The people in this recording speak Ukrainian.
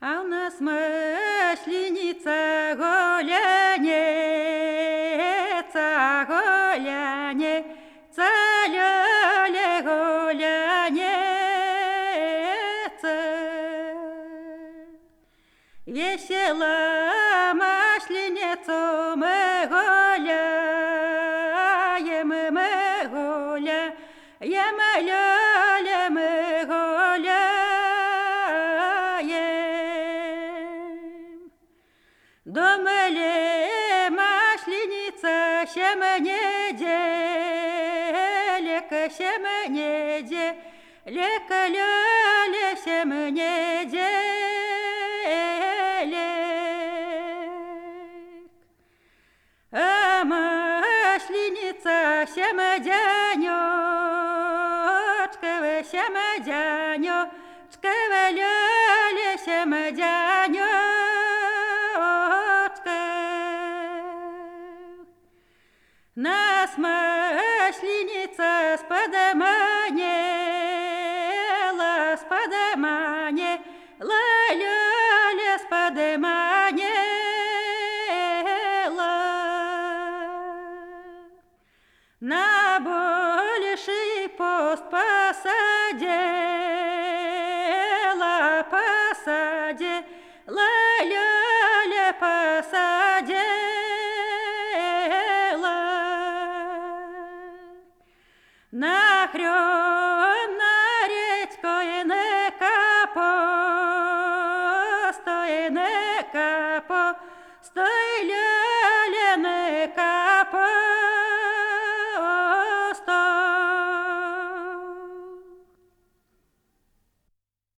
А у нас масленица голяница, голяница, ля-ля, голяница. Весела масленицу мы гуляем, ля-ля, мы гуляем. Дома ли масленица, щем неделя, щем неделя, ля-ля, щем неделя. А масленица, щем дянёчка, щем дянёчка, ля-ля, щем дянёчка. Нас масленица сподоманила, ля-ля, сподоманила. На больший пост посадила, ля-ля, посадила. На хрём, на редькой, не капо, стой, не капо,